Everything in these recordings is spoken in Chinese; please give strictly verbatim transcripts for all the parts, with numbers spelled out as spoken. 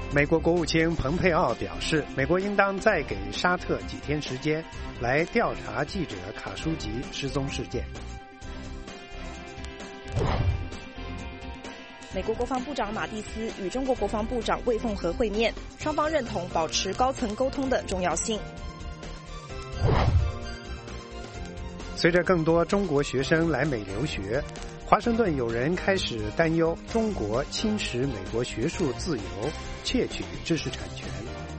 美国国务卿蓬佩奥表示，美国应当再给沙特几天时间来调查记者卡舒吉失踪事件。 美国国防部长马蒂斯与中国国防部长魏凤和会面，双方认同保持高层沟通的重要性。 随着更多中国学生来美留学，华盛顿有人开始担忧中国侵蚀美国学术自由，窃取知识产权。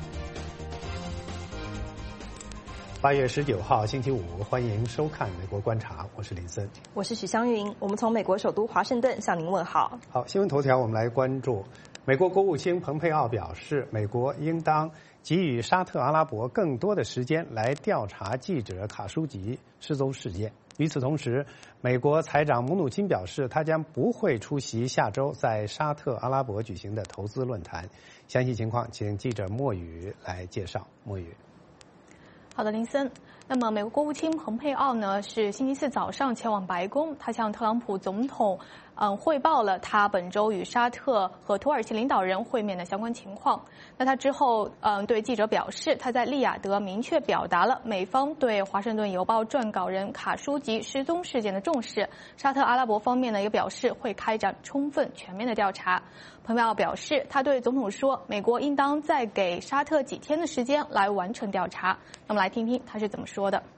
八月十九号星期五，欢迎收看《美国观察》，我是林森， 我是许湘云，我们从美国首都华盛顿向您问好。 好，新闻头条我们来关注，美国国务卿蓬佩奥表示，美国应当给予沙特阿拉伯更多的时间来调查记者卡舒吉失踪事件。与此同时，美国财长姆努钦表示，他将不会出席下周在沙特阿拉伯举行的投资论坛。详细情况，请记者莫宇来介绍。莫宇。 好的，林森。那么，美国国务卿蓬佩奥呢是星期四早上前往白宫，他向特朗普总统嗯汇报了他本周与沙特和土耳其领导人会面的相关情况。那他之后嗯对记者表示，他在利雅得明确表达了美方对华盛顿邮报撰稿人卡舒吉失踪事件的重视。沙特阿拉伯方面呢也表示会开展充分全面的调查。蓬佩奥表示，他对总统说，美国应当再给沙特几天的时间来完成调查。那么来听听他是怎么说的。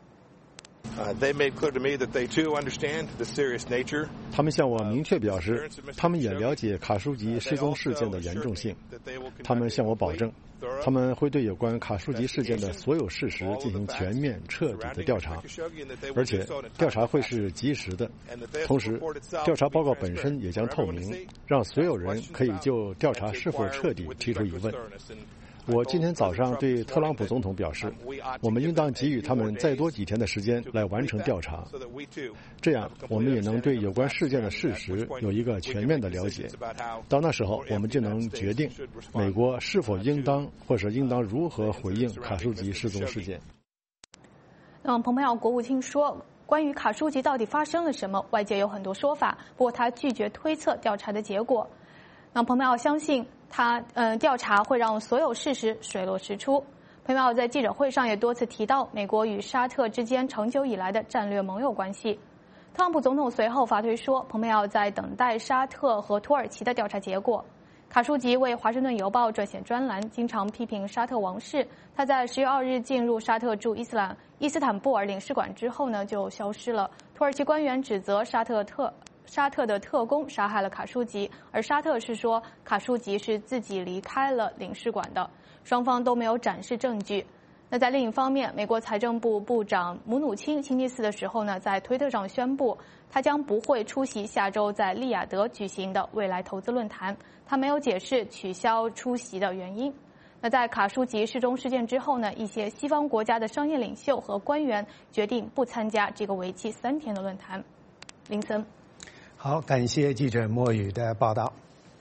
他们向我明确表示，他们也了解卡舒吉失踪事件的严重性。他们向我保证，他们会对有关卡舒吉事件的所有事实进行全面彻底的调查，而且调查会是及时的。同时，调查报告本身也将透明，让所有人可以就调查是否彻底提出疑问。我今天早上对特朗普总统表示，我们应当给予他们再多几天的时间来完成调查，这样我们也能对有关事件的事实有一个全面的了解。到那时候，我们就能决定美国是否应当或者应当如何回应卡舒吉失踪事件。 那么，蓬佩奥国务卿说，关于卡舒吉到底发生了什么，外界有很多说法，不过他拒绝推测调查的结果。那蓬佩奥相信他呃调查会让所有事实水落石出。蓬佩奥在记者会上也多次提到美国与沙特之间长久以来的战略盟友关系。特朗普总统随后发推说，蓬佩奥在等待沙特和土耳其的调查结果。卡舒吉为《华盛顿邮报》撰写专栏，经常批评沙特王室。他在十月二日进入沙特驻伊斯兰伊斯坦布尔领事馆之后呢，就消失了。土耳其官员指责沙特特。沙特的特工杀害了卡舒吉，而沙特是说卡舒吉是自己离开了领事馆的，双方都没有展示证据。那在另一方面，美国财政部部长姆努钦星期四的时候呢，在推特上宣布，他将不会出席下周在利雅得举行的未来投资论坛，他没有解释取消出席的原因。那在卡舒吉失踪事件之后呢，一些西方国家的商业领袖和官员决定不参加这个为期三天的论坛。林森。 好，感谢记者莫宇的报道。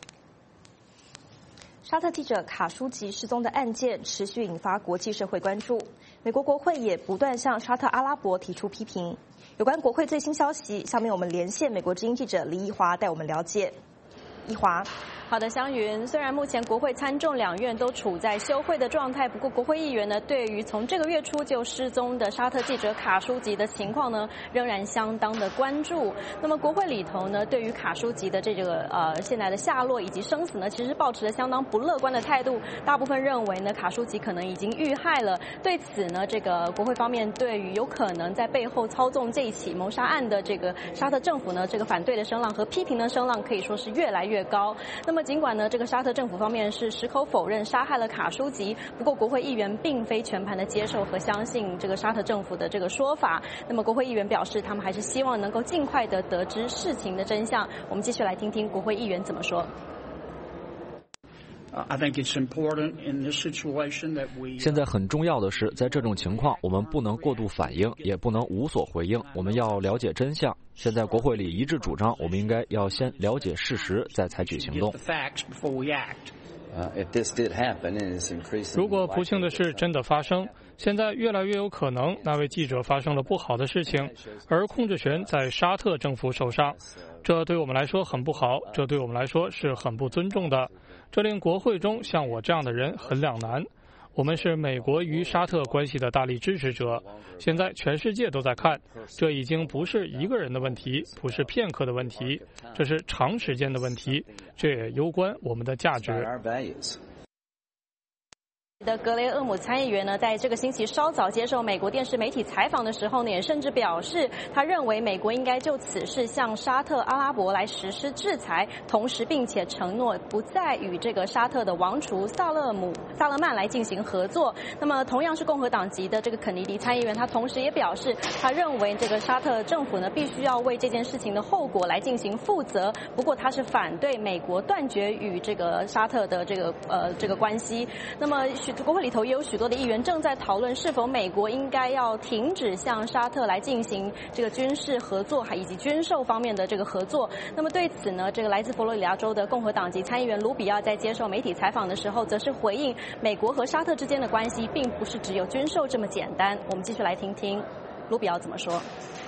沙特记者卡舒吉失踪的案件持续引发国际社会关注，美国国会也不断向沙特阿拉伯提出批评。有关国会最新消息，下面我们连线美国之音记者黎一华带我们了解。一华。 好的，湘云，虽然目前国会参众两院都处在休会的状态，不过国会议员呢，对于从这个月初就失踪的沙特记者卡舒吉的情况呢，仍然相当的关注。那么国会里头呢，对于卡舒吉的这个呃现在的下落以及生死呢，其实抱持了相当不乐观的态度。大部分认为呢，卡舒吉可能已经遇害了。对此呢，这个国会方面对于有可能在背后操纵这一起谋杀案的这个沙特政府呢，这个反对的声浪和批评的声浪可以说是越来越高。那么尽管呢，这个沙特政府方面是矢口否认杀害了卡舒吉，不过国会议员并非全盘的接受和相信这个沙特政府的这个说法。那么国会议员表示，他们还是希望能够尽快的得知事情的真相。我们继续来听听国会议员怎么说。 现在很重要的是，在这种情况，我们不能过度反应，也不能无所回应，我们要了解真相。现在国会里一致主张，我们应该要先了解事实，再采取行动。 如果不幸的事真的发生， 现在越来越有可能那位记者发生了不好的事情，而控制权在沙特政府手上。这对我们来说很不好，这对我们来说是很不尊重的，这令国会中像我这样的人很两难。我们是美国与沙特关系的大力支持者，现在全世界都在看，这已经不是一个人的问题，不是片刻的问题，这是长时间的问题，这也攸关我们的价值。 的格雷厄姆参议员呢，在这个星期稍早接受美国电视媒体采访的时候呢，也甚至表示，他认为美国应该就此事向沙特阿拉伯来实施制裁，同时并且承诺不再与这个沙特的王储萨勒姆萨勒曼来进行合作。那么，同样是共和党籍的这个肯尼迪参议员，他同时也表示，他认为这个沙特政府呢，必须要为这件事情的后果来进行负责。不过，他是反对美国断绝与这个沙特的这个呃这个关系。那么，国会里头也有许多的议员正在讨论是否美国应该要停止向沙特来进行这个军事合作，还以及军售方面的这个合作。那么对此呢，这个来自佛罗里达州的共和党籍参议员卢比奥在接受媒体采访的时候，则是回应美国和沙特之间的关系并不是只有军售这么简单。我们继续来听听卢比奥怎么说。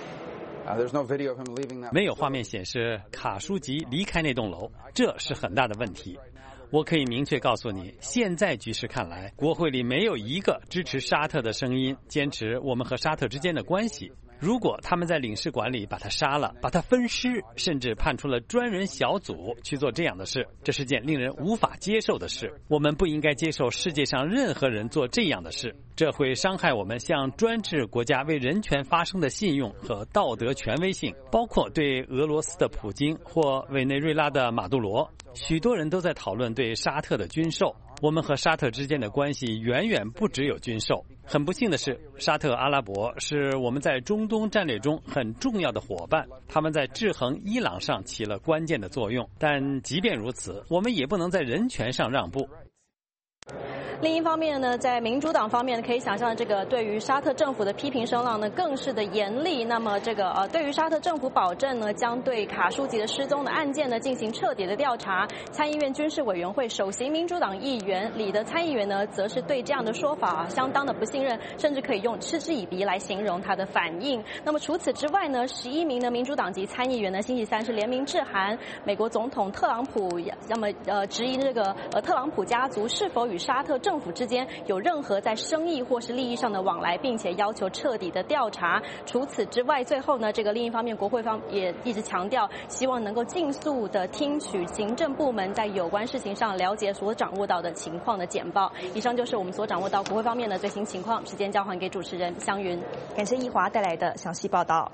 没有画面显示卡舒吉离开那栋楼，这是很大的问题。我可以明确告诉你，现在局势看来，国会里没有一个支持沙特的声音，坚持我们和沙特之间的关系。如果他们在领事馆里把他杀了，把他分尸，甚至派出了专人小组去做这样的事，这是件令人无法接受的事。我们不应该接受世界上任何人做这样的事，这会伤害我们向专制国家为人权发声的信用和道德权威性，包括对俄罗斯的普京或委内瑞拉的马杜罗。许多人都在讨论对沙特的军售，我们和沙特之间的关系远远不只有军售。很不幸的是，沙特阿拉伯是我们在中东战略中很重要的伙伴，他们在制衡伊朗上起了关键的作用。但即便如此，我们也不能在人权上让步。 另一方面呢，在民主党方面可以想象，这个对于沙特政府的批评声浪呢更是的严厉。那么这个呃，对于沙特政府保证呢，将对卡舒吉的失踪的案件呢进行彻底的调查。参议院军事委员会首席民主党议员里的参议员呢，则是对这样的说法啊相当的不信任，甚至可以用嗤之以鼻来形容他的反应。那么除此之外呢，十一名的民主党籍参议员呢，星期三是联名致函美国总统特朗普，那么呃质疑这个呃特朗普家族是否与沙特政府之间有任何在生意或是利益上的往来，并且要求彻底的调查。除此之外，最后呢，这个另一方面，国会方也一直强调，希望能够尽速的听取行政部门在有关事情上了解所掌握到的情况的简报。以上就是我们所掌握到国会方面的最新情况。时间交还给主持人湘云， 感谢易华带来的详细报道。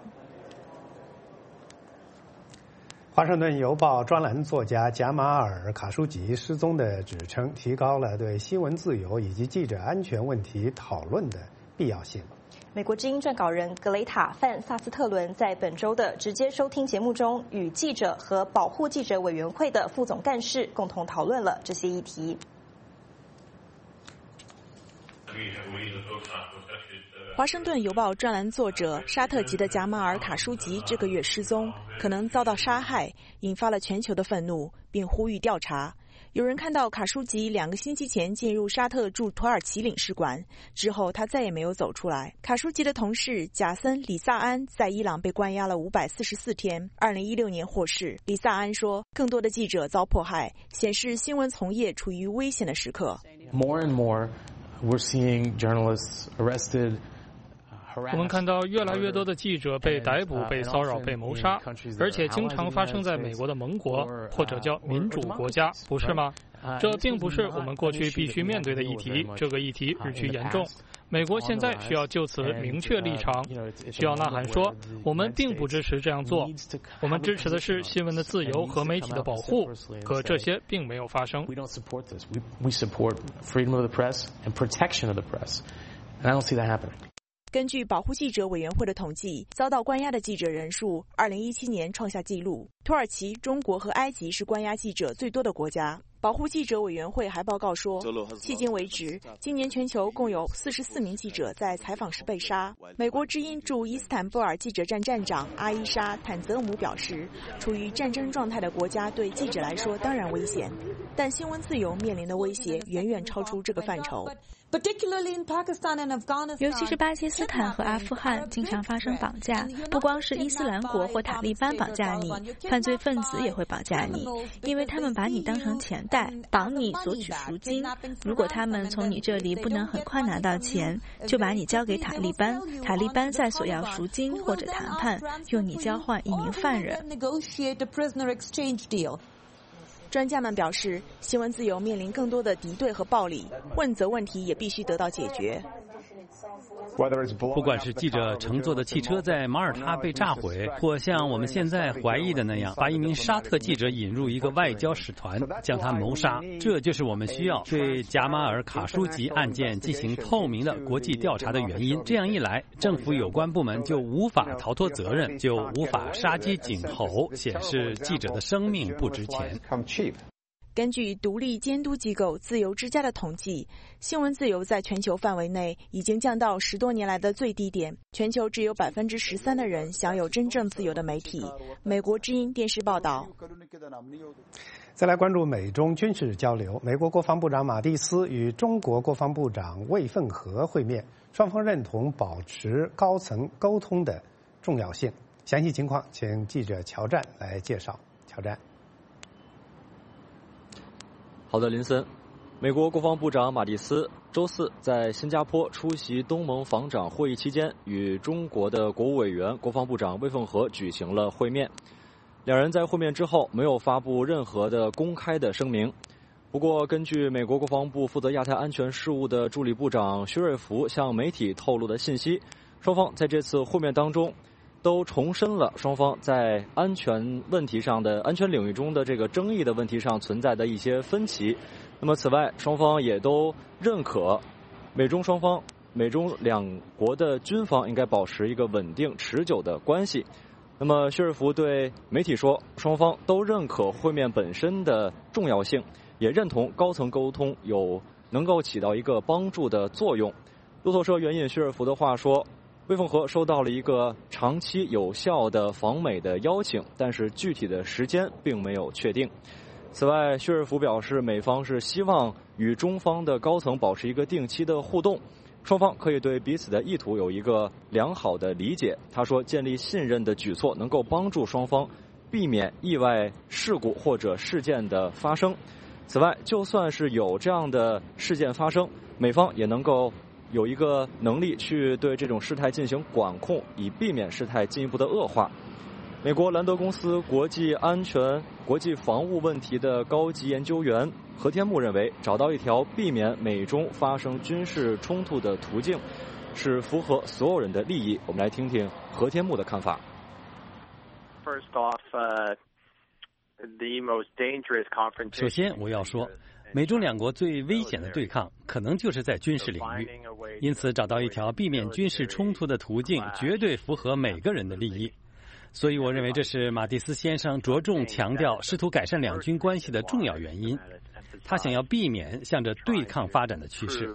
华盛顿邮报专栏作家贾马尔·卡舒吉失踪的指称，提高了对新闻自由以及记者安全问题讨论的必要性。 美国之音撰稿人格雷塔·范萨斯特伦在本周的直接收听节目中，与记者和保护记者委员会的副总干事共同讨论了这些议题。 华盛顿邮报专栏作者沙特籍的贾马尔·卡舒吉这个月失踪，可能遭到杀害，引发了全球的愤怒，并呼吁调查。有人看到卡舒吉两个星期前进入沙特驻土耳其领事馆，之后他再也没有走出来。卡舒吉的同事贾森·里萨安在伊朗被关押了五百四十四天，二零一六年获释。里萨安说，更多的记者遭迫害，显示新闻从业处于危险的时刻。 More and more, we're seeing journalists arrested. 我们看到越来越多的记者被逮捕、被骚扰、被谋杀，而且经常发生在美国的盟国或者叫民主国家，不是吗？这并不是我们过去必须面对的议题，这个议题日趋严重。美国现在需要就此明确立场，需要呐喊说，我们并不支持这样做，我们支持的是新闻的自由和媒体的保护，可这些并没有发生。 We don't support this. We, we support freedom of the press and protection of the press. And I don't see that happening. 根据保护记者委员会的统计，遭到关押的记者人数二零一七年创下纪录。土耳其、中国和埃及是关押记者最多的国家。保护记者委员会还报告说，迄今为止，今年全球共有四十四名记者在采访时被杀。美国之音驻伊斯坦布尔记者站站长阿伊莎·坦泽姆表示，处于战争状态的国家对记者来说当然危险，但新闻自由面临的威胁远远超出这个范畴。 尤其是巴基斯坦和阿富汗，经常发生绑架。不光是伊斯兰国或塔利班绑架你，犯罪分子也会绑架你，因为他们把你当成钱袋，绑你索取赎金。如果他们从你这里不能很快拿到钱，就把你交给塔利班，塔利班再索要赎金或者谈判，用你交换一名犯人。专家们表示，新闻自由面临更多的敌对和暴力，问责问题也必须得到解决。 不管是记者乘坐的汽车在马耳他被炸毁，或像我们现在怀疑的那样，把一名沙特记者引入一个外交使团，将他谋杀，这就是我们需要对贾马尔·卡舒吉案件进行透明的国际调查的原因。这样一来，政府有关部门就无法逃脱责任，就无法杀鸡儆猴，显示记者的生命不值钱。 根据独立监督机构自由之家的统计，新闻自由在全球范围内已经降到十多年来的最低点。全球只有百分之十三的人享有真正自由的媒体。美国之音电视报道。 再来关注美中军事交流。美国国防部长马蒂斯与中国国防部长魏凤和会面，双方认同保持高层沟通的重要性。详细情况，请记者乔战来介绍。乔战。 好的，林森。美国国防部长马蒂斯周四在新加坡出席东盟防长会议期间，与中国的国务委员、国防部长魏凤和举行了会面。两人在会面之后没有发布任何的公开的声明。不过，根据美国国防部负责亚太安全事务的助理部长薛瑞福向媒体透露的信息，双方在这次会面当中都重申了双方在安全问题上的安全领域中的这个争议的问题上存在的一些分歧。那么此外，双方也都认可美中双方美中两国的军方应该保持一个稳定持久的关系。那么薛瑞福对媒体说，双方都认可会面本身的重要性，也认同高层沟通有能够起到一个帮助的作用。路透社援引薛瑞福的话说，魏凤和收到了一个长期有效的访美的邀请，但是具体的时间并没有确定。此外，薛瑞福表示，美方是希望与中方的高层保持一个定期的互动，双方可以对彼此的意图有一个良好的理解。他说，建立信任的举措能够帮助双方避免意外事故或者事件的发生。此外，就算是有这样的事件发生，美方也能够有一个能力去对这种事态进行管控，以避免事态进一步的恶化。美国兰德公司国际安全、国际防务问题的高级研究员何天木认为，找到一条避免美中发生军事冲突的途径，是符合所有人的利益。我们来听听何天木的看法。 First off, uh, the most dangerous confrontation. 首先，我要说，美中两国最危险的对抗可能就是在军事领域，因此找到一条避免军事冲突的途径，绝对符合每个人的利益。所以我认为这是马蒂斯先生着重强调试图改善两军关系的重要原因。他想要避免向着对抗发展的趋势。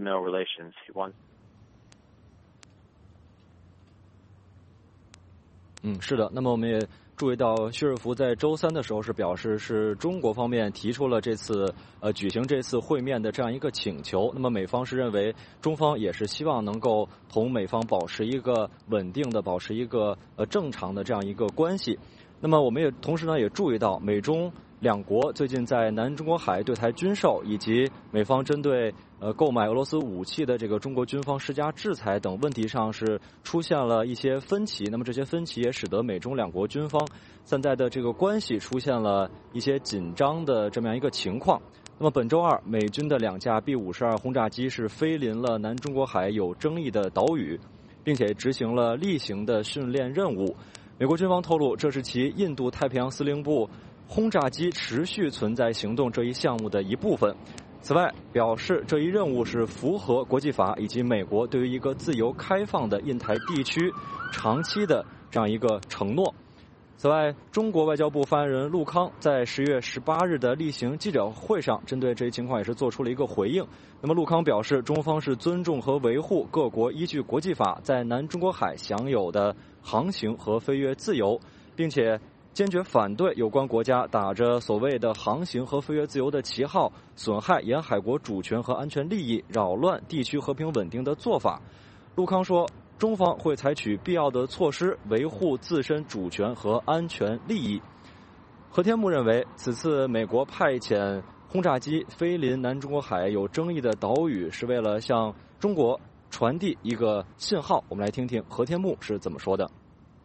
嗯，是的。那么我们也注意到，薛瑞福在周三的时候是表示，是中国方面提出了这次呃举行这次会面的这样一个请求。那么美方是认为，中方也是希望能够同美方保持一个稳定的、保持一个呃正常的这样一个关系。那么我们也同时呢也注意到，美中两国最近在南中国海对台军售，以及美方针对呃购买俄罗斯武器的这个中国军方施加制裁等问题上是出现了一些分歧。那么这些分歧也使得美中两国军方现在的这个关系出现了一些紧张的这么样一个情况。那么本周二，美军的两架 B 五十二 轰炸机是飞临了南中国海有争议的岛屿，并且执行了例行的训练任务。美国军方透露，这是其印度太平洋司令部轰炸机持续存在行动这一项目的一部分。此外，表示这一任务是符合国际法以及美国对于一个自由开放的印太地区长期的这样一个承诺。此外，中国外交部发言人陆康在十月十八日的例行记者会上，针对这一情况也是做出了一个回应。那么陆康表示，中方是尊重和维护各国依据国际法在南中国海享有的航行和飞越自由，并且坚决反对有关国家打着所谓的航行和飞越自由的旗号，损害沿海国主权和安全利益，扰乱地区和平稳定的做法。陆康说，中方会采取必要的措施，维护自身主权和安全利益。何天木认为，此次美国派遣轰炸机飞临南中国海有争议的岛屿，是为了向中国传递一个信号。我们来听听何天木是怎么说的。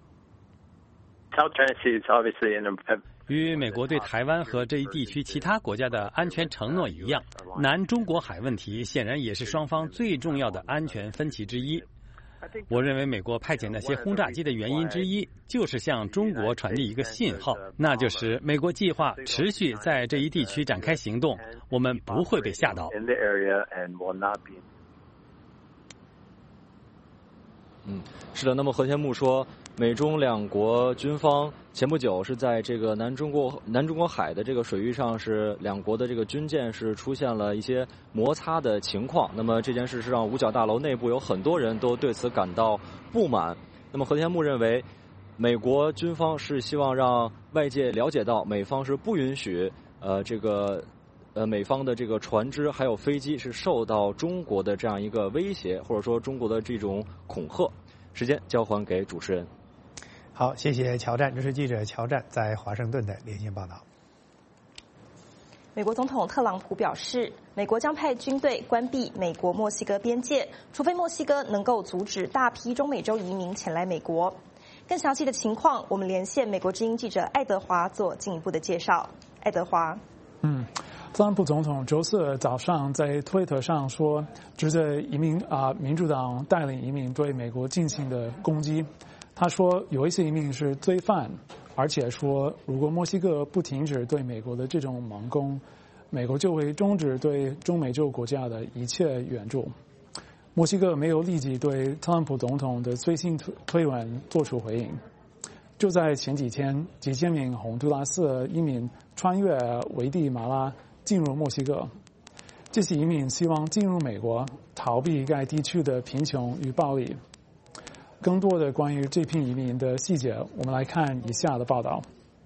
与美国对台湾和这一地区其他国家的安全承诺一样，南中国海问题显然也是双方最重要的安全分歧之一。我认为美国派遣那些轰炸机的原因之一，就是向中国传递一个信号，那就是美国计划持续在这一地区展开行动，我们不会被吓倒。 嗯，是的。那么何天木说，美中两国军方前不久是在这个南中国南中国海的这个水域上，是两国的这个军舰是出现了一些摩擦的情况。那么这件事是让五角大楼内部有很多人都对此感到不满。那么何天木认为，美国军方是希望让外界了解到，美方是不允许呃这个呃美方的这个船只还有飞机是受到中国的这样一个威胁，或者说中国的这种恐吓。时间交还给主持人。 好，谢谢乔战，这是记者乔战在华盛顿的连线报道。 美国总统特朗普表示，美国将派军队关闭美国墨西哥边界，除非墨西哥能够阻止大批中美洲移民前来美国。更详细的情况，我们连线美国之音记者爱德华做进一步的介绍。爱德华， 嗯。特朗普总统周四早上在推特上说，指责移民啊、呃、民主党带领移民对美国进行的攻击。他说有一些移民是罪犯，而且说如果墨西哥不停止对美国的这种猛攻，美国就会终止对中美洲国家的一切援助。墨西哥没有立即对特朗普总统的最新推推文做出回应。就在前几天，几千名洪都拉斯移民穿越危地马拉进入墨西哥，这些移民希望进入美国，逃避该地区的贫穷与暴力。更多的关于这批移民的细节，我们来看以下的报道。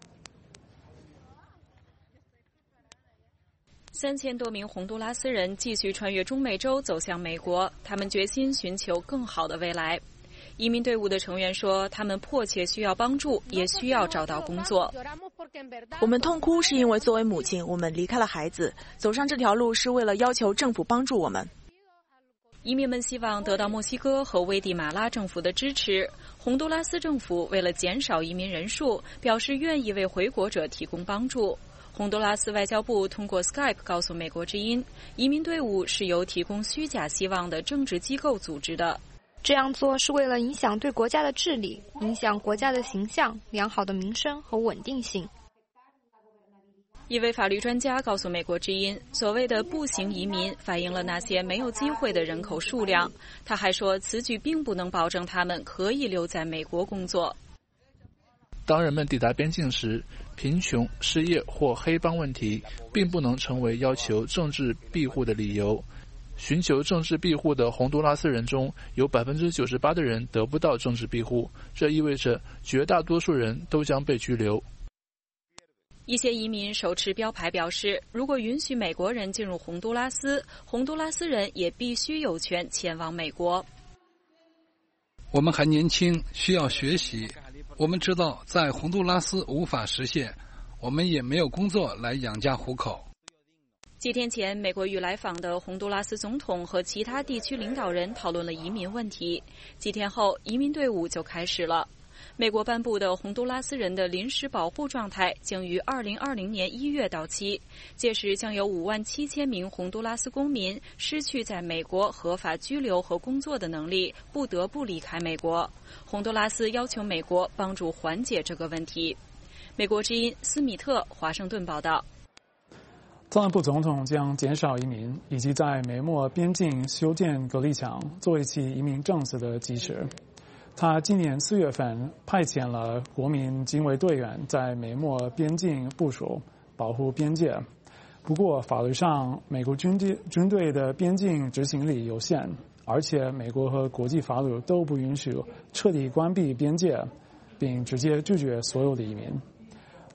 三千多名洪都拉斯人继续穿越中美洲走向美国，他们决心寻求更好的未来。移民队伍的成员说，他们迫切需要帮助，也需要找到工作。 我们痛哭是因为作为母亲，我们离开了孩子，走上这条路是为了要求政府帮助我们。 移民们希望得到墨西哥和危地马拉政府的支持。洪都拉斯政府为了减少移民人数，表示愿意为回国者提供帮助。洪都拉斯外交部通过 Skype 告诉美国之音，移民队伍是由提供虚假希望的政治机构组织的。 这样做是为了影响对国家的治理，影响国家的形象、良好的民生和稳定性。 一位法律专家告诉美国之音，所谓的步行移民反映了那些没有机会的人口数量。他还说，此举并不能保证他们可以留在美国工作。 当人们抵达边境时，贫穷、失业或黑帮问题并不能成为要求政治庇护的理由。寻求政治庇护的洪都拉斯人中有 百分之九十八 的人得不到政治庇护，这意味着绝大多数人都将被拘留。 一些移民手持标牌表示，如果允许美国人进入洪都拉斯，洪都拉斯人也必须有权前往美国。 我们还年轻，需要学习。我们知道在洪都拉斯无法实现，我们也没有工作来养家糊口。 几天前，美国与来访的洪都拉斯总统和其他地区领导人讨论了移民问题。几天后，移民队伍就开始了。美国颁布的洪都拉斯人的临时保护状态将于二零二零年一月到期，届时将有五万七千名洪都拉斯公民失去在美国合法居留和工作的能力，不得不离开美国。洪都拉斯要求美国帮助缓解这个问题。美国之音斯米特，华盛顿报道。 特朗普总统将减少移民，以及在美墨边境修建隔离墙作为其移民政策的基石。他今年四月份派遣了国民警卫队员在美墨边境部署，保护边界。不过，法律上美国军队军队的边境执行力有限，而且美国和国际法律都不允许彻底关闭边界，并直接拒绝所有的移民。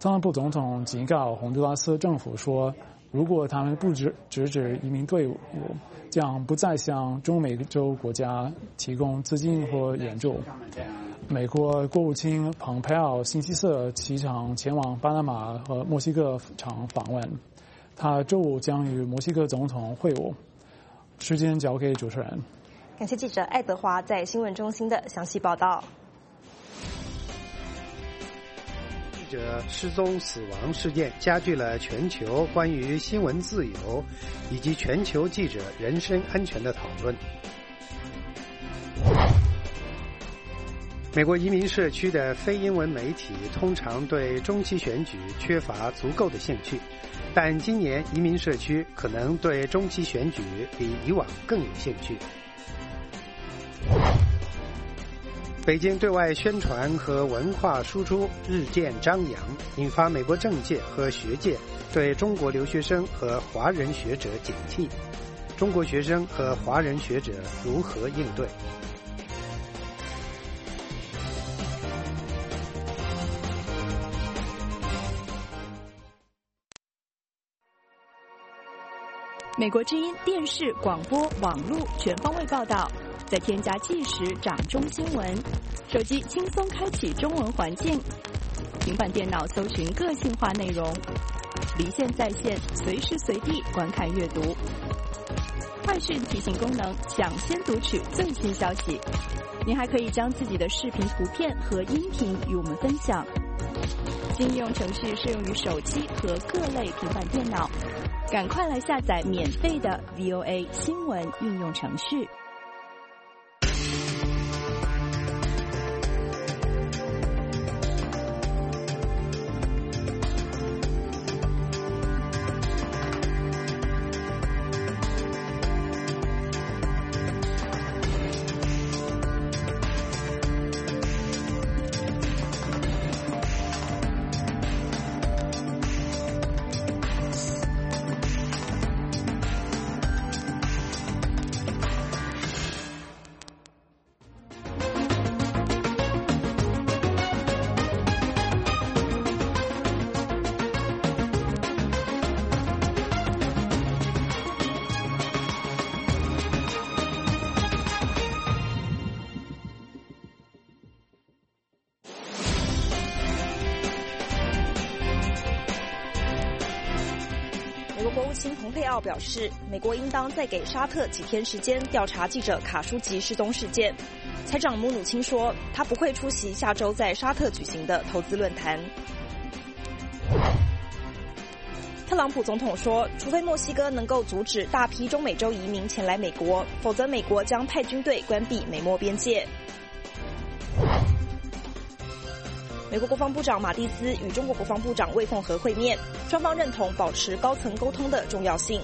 特朗普总统警告洪都拉斯政府说，如果他们不制制止移民队伍，将不再向中美洲国家提供资金或援助。美国国务卿蓬佩奥星期四启程前往巴拿马和墨西哥场访问，他周五将与墨西哥总统会晤。时间交给主持人。 感谢记者爱德华在新闻中心的详细报道。 记者失踪死亡事件加剧了全球关于新闻自由以及全球记者人身安全的讨论。美国移民社区的非英文媒体通常对中期选举缺乏足够的兴趣，但今年移民社区可能对中期选举比以往更有兴趣。北京对外宣传和文化输出日渐张扬，引发美国政界和学界对中国留学生和华人学者警惕。中国学生和华人学者如何应对？ 美国之音电视、广播、网络全方位报道，再添加即时掌中新闻，手机轻松开启中文环境，平板电脑搜寻个性化内容，离线在线，随时随地观看阅读。快讯提醒功能，抢先读取最新消息。您还可以将自己的视频、图片和音频与我们分享。新应用程序适用于手机和各类平板电脑。赶快来下载免费的 V O A 新闻应用程序。 国务卿蓬佩奥表示，美国应当再给沙特几天时间调查记者卡舒吉失踪事件。财长姆努钦说，他不会出席下周在沙特举行的投资论坛。特朗普总统说，除非墨西哥能够阻止大批中美洲移民前来美国，否则美国将派军队关闭美墨边界。美国国防部长马蒂斯与中国国防部长魏凤和会面，双方认同保持高层沟通的重要性。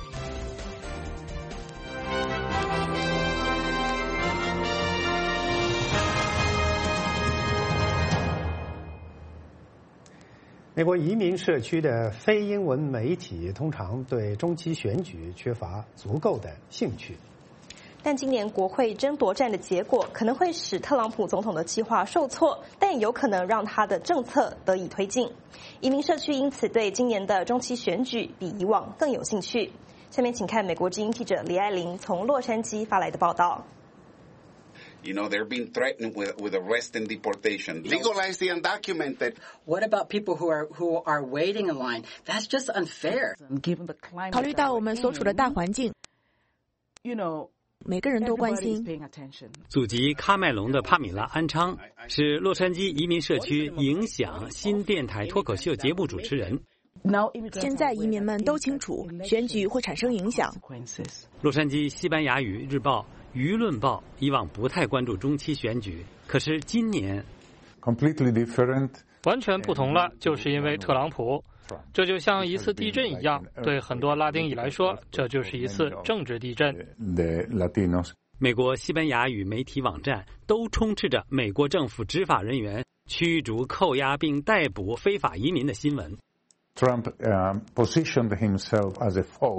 美国移民社区的非英文媒体通常对中期选举缺乏足够的兴趣。 但今年国会争夺战的结果可能会使特朗普总统的计划受挫，但也有可能让他的政策得以推进。移民社区因此对今年的中期选举比以往更有兴趣。下面请看美国之音记者李爱玲从洛杉矶发来的报道。 You know, they're being threatened with, with arrest and deportation. Legalize the undocumented. What about people who are, who are waiting in line? That's just unfair. 考虑到我们所处的大环境， You know, 每个人都关心。 祖籍喀麦隆的帕米拉·安昌是洛杉矶移民社区影响新电台脱口秀节目主持人。 现在移民们都清楚，选举会产生影响。 洛杉矶西班牙语日报《舆论报》以往不太关注中期选举，可是今年 completely different， 完全不同了，就是因为特朗普。这就像一次地震一样，对很多拉丁裔来说，这就是一次政治地震。 美国西班牙语媒体网站都充斥着美国政府执法人员驱逐、扣押并逮捕非法移民的新闻。 Trump uh, positioned himself as a foe.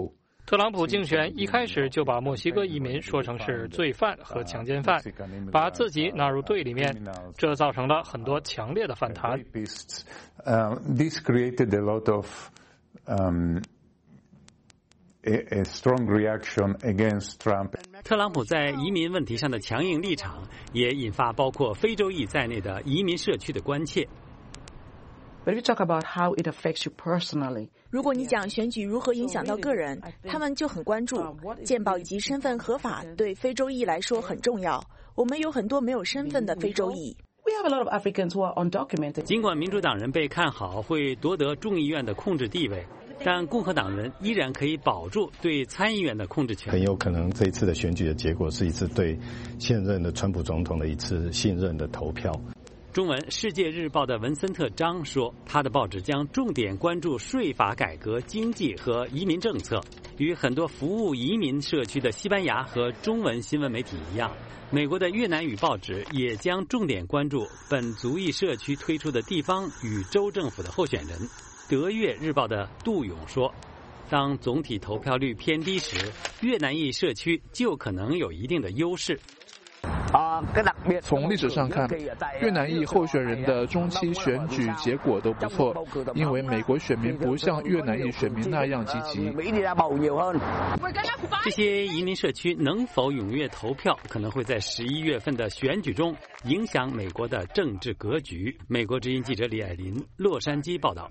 特朗普竞选一开始就把墨西哥移民说成是罪犯和强奸犯，把自己纳入队里面，这造成了很多强烈的反弹。 Uh, this created a lot of um, a, a strong reaction against Trump. 特朗普在移民问题上的强硬立场，也引发包括非洲裔在内的移民社区的关切。 But if you talk about how it affects you personally, 如果你讲选举如何影响到个人，他们就很关注。健保以及身份合法对非洲裔来说很重要。我们有很多没有身份的非洲裔。 We have a lot of Africans who are undocumented. 尽管民主党人被看好会夺得众议院的控制地位，但共和党人依然可以保住对参议院的控制权。 很有可能这一次的选举的结果是一次对现任的川普总统的一次信任的投票。 中文《世界日报》的文森特·张说，他的报纸将重点关注税法改革、经济和移民政策。与很多服务移民社区的西班牙和中文新闻媒体一样，美国的越南语报纸也将重点关注本族裔社区推出的地方与州政府的候选人。德越日报的杜勇说，当总体投票率偏低时，越南裔社区就可能有一定的优势。 从历史上看，越南裔候选人的中期选举结果都不错，因为美国选民不像越南裔选民那样积极。 这些移民社区能否踊跃投票，可能会在十一月份的选举中影响美国的政治格局。美国之音记者李爱琳，洛杉矶报道。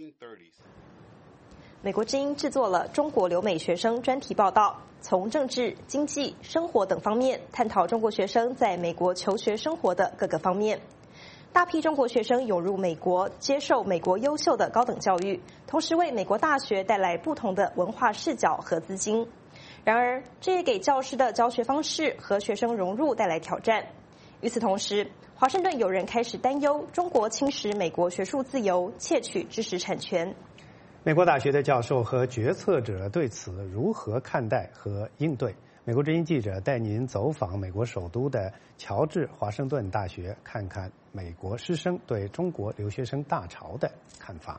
美国之音制作了中国留美学生专题报道，从政治、经济、生活等方面探讨中国学生在美国求学生活的各个方面。大批中国学生涌入美国，接受美国优秀的高等教育，同时为美国大学带来不同的文化视角和资金。然而，这也给教师的教学方式和学生融入带来挑战。与此同时，华盛顿有人开始担忧中国侵蚀美国学术自由，窃取知识产权。 美国大学的教授和决策者对此如何看待和应对？美国之音记者带您走访美国首都的乔治华盛顿大学，看看美国师生对中国留学生大潮的看法。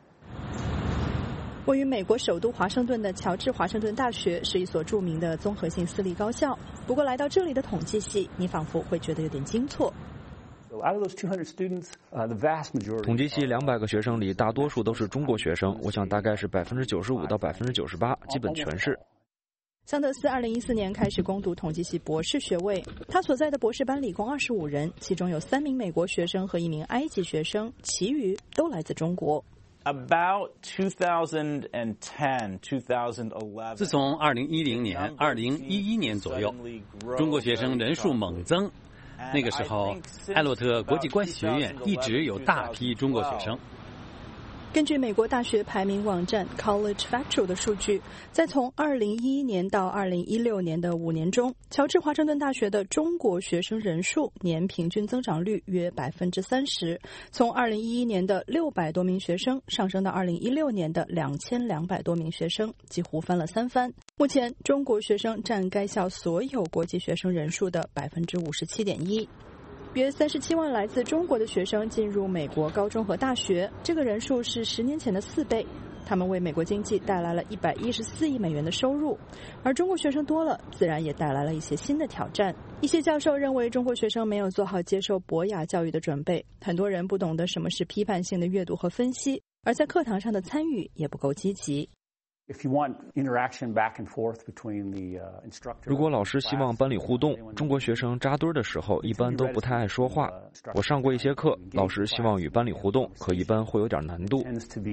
位于美国首都华盛顿的乔治华盛顿大学是一所著名的综合性私立高校，不过来到这里的统计系，你仿佛会觉得有点惊错。 统计系两百个学生里，大多数都是中国学生，我想大概是百分之九十五到百分之九十八，基本全是。 桑德斯二零一四年开始攻读统计系博士学位，他所在的博士班里共二十五人，其中有三名美国学生和一名埃及学生，其余都来自中国。 About twenty ten, twenty eleven. 自从二零一零年、二零一一年左右，中国学生人数猛增。那个时候，艾洛特国际关系学院一直有大批中国学生。 根据美国大学排名网站 College Factual 的数据，在从二零一一年到二零一六年的五年中，乔治华盛顿大学的中国学生人数年平均增长率约百分之三十，从二零一一年的六百多名学生上升到二零一六年的两千两百多名学生，几乎翻了三番。目前，中国学生占该校所有国际学生人数的百分之五十七点一。约三十七万来自中国的学生进入美国高中和大学，这个人数是十年前的四倍。他们为美国经济带来了一百一十四亿美元的收入，而中国学生多了，自然也带来了一些新的挑战。一些教授认为中国学生没有做好接受博雅教育的准备，很多人不懂得什么是批判性的阅读和分析，而在课堂上的参与也不够积极。 如果老师希望班里互动，中国学生扎堆的时候一般都不太爱说话。我上过一些课，老师希望与班里互动，可一般会有点难度。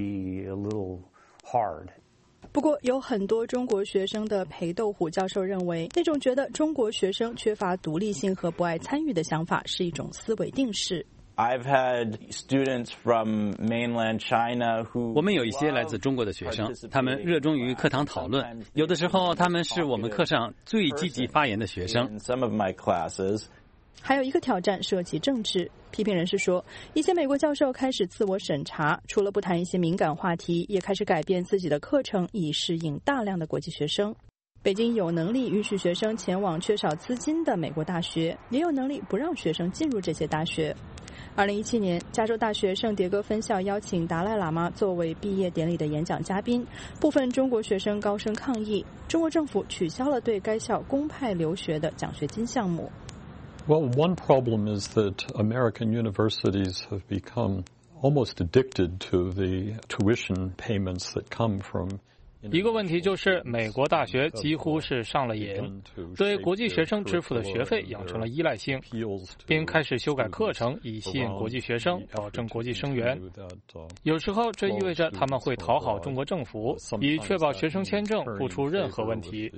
不过，有很多中国学生的裴斗虎教授认为，那种觉得中国学生缺乏独立性和不爱参与的想法是一种思维定式。 I've had students from mainland China who 我们有一些来自中国的学生，他们热衷于课堂讨论，有的时候他们是我们课上最积极发言的学生。 Some of my classes. 还有一个挑战涉及政治。批评人士说，一些美国教授开始自我审查，除了不谈一些敏感话题，也开始改变自己的课程，以适应大量的国际学生。北京有能力允许学生前往缺少资金的美国大学，也有能力不让学生进入这些大学。 二零一七年，加州大学圣迭戈分校邀请达赖喇嘛作为毕业典礼的演讲嘉宾，部分中国学生高声抗议，中国政府取消了对该校公派留学的奖学金项目。 Well, one problem is that American universities have become almost addicted to the tuition payments that come from 一个问题就是美国大学几乎是上了瘾，对国际学生支付的学费养成了依赖性，并开始修改课程以吸引国际学生，保证国际生源。有时候这意味着他们会讨好中国政府，以确保学生签证不出任何问题。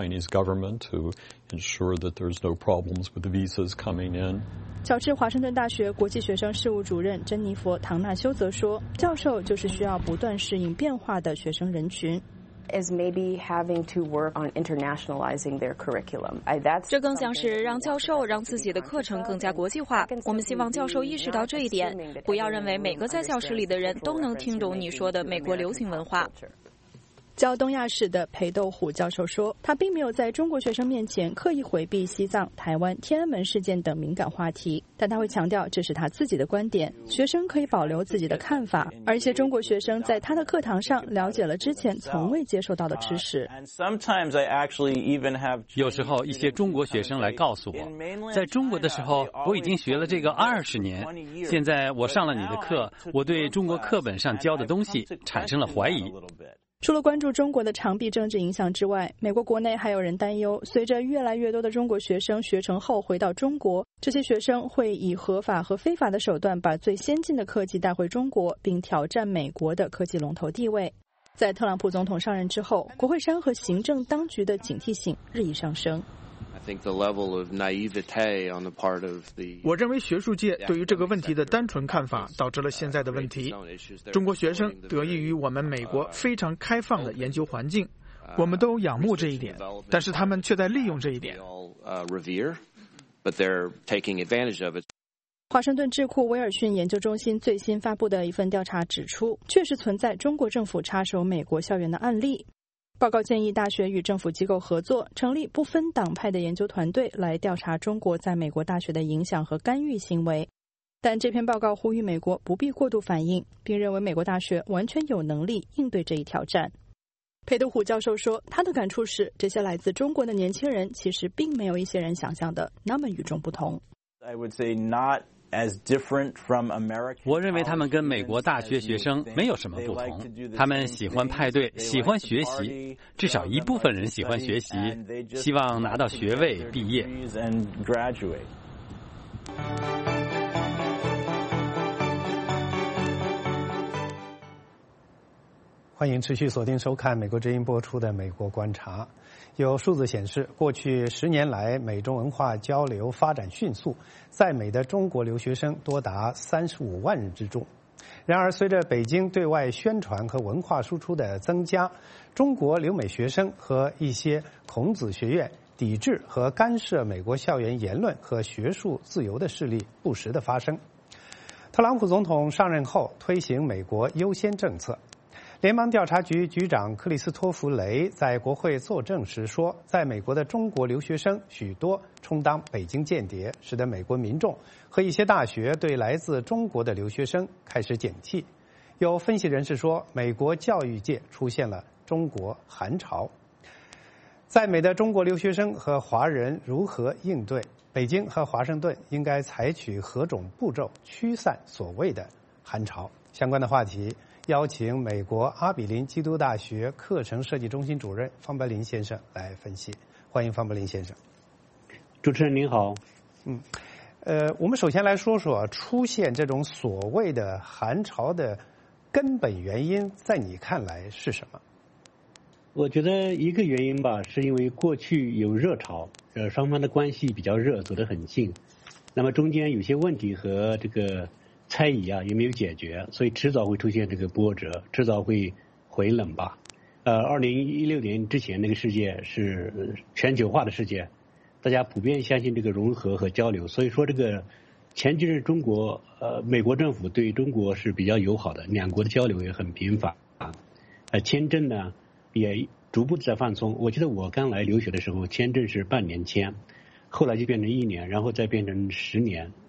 乔治华盛顿大学国际学生事务主任珍妮佛·唐纳修则说，教授就是需要不断适应变化的学生人群。 is maybe having to work on internationalizing their curriculum. That's 这更像是让教授让自己的课程更加国际化。我们希望教授意识到这一点，不要认为每个在教室里的人都能听懂你说的美国流行文化。 教东亚史的裴斗虎教授说，他并没有在中国学生面前刻意回避西藏、台湾、天安门事件等敏感话题，但他会强调这是他自己的观点，学生可以保留自己的看法，而一些中国学生在他的课堂上了解了之前从未接受到的知识。 有时候一些中国学生来告诉我，在中国的时候我已经学了这个二十年，现在我上了你的课，我对中国课本上教的东西产生了怀疑。 除了关注中国的长臂政治影响之外，美国国内还有人担忧，随着越来越多的中国学生学成后回到中国，这些学生会以合法和非法的手段把最先进的科技带回中国，并挑战美国的科技龙头地位。在特朗普总统上任之后，国会山和行政当局的警惕性日益上升。 我认为学术界对于这个问题的单纯看法导致了现在的问题。中国学生得益于我们美国非常开放的研究环境，我们都仰慕这一点，但是他们却在利用这一点。 华盛顿智库威尔逊研究中心最新发布的一份调查指出，确实存在中国政府插手美国校园的案例。报告建议大学与政府机构合作，成立不分党派的研究团队来调查中国在美国大学的影响和干预行为。但这篇报告呼吁美国不必过度反应，并认为美国大学完全有能力应对这一挑战。裴德虎教授说，他的感触是，这些来自中国的年轻人其实并没有一些人想象的那么与众不同。 I would say not as different from American. 我认为他们跟美国大学学生没有什么不同，他们喜欢派对，喜欢学习，至少一部分人喜欢学习，希望拿到学位毕业。 欢迎持续锁定收看美国之音播出的《美国观察》。有数字显示，过去十年来，美中文化交流发展迅速，在美的中国留学生多达三十五万人之众。然而，随着北京对外宣传和文化输出的增加，中国留美学生和一些孔子学院抵制和干涉美国校园言论和学术自由的事例不时的发生。特朗普总统上任后推行美国优先政策。联邦调查局局长克里斯托弗·雷在国会作证时说，在美国的中国留学生许多充当北京间谍，使得美国民众和一些大学对来自中国的留学生开始警惕。有分析人士说，美国教育界出现了中国寒潮。在美的中国留学生和华人如何应对？北京和华盛顿应该采取何种步骤驱散所谓的寒潮？相关的话题邀请美国阿比林基督大学课程设计中心主任方伯林先生来分析。欢迎方伯林先生。 主持人您好。 嗯，呃，我们首先来说说出现这种所谓的寒潮的根本原因，在你看来是什么？ 我觉得一个原因吧，是因为过去有热潮，呃，双方的关系比较热，走得很近，那么中间有些问题和这个猜疑啊也没有解决，所以迟早会出现这个波折，迟早会回冷吧。呃，二零一六年之前那个世界是全球化的世界，大家普遍相信这个融合和交流，所以说这个前几日中国呃美国政府对中国是比较友好的，两国的交流也很频繁啊，呃签证呢也逐步在放松。我记得我刚来留学的时候，签证是半年签，后来就变成一年，然后再变成十年，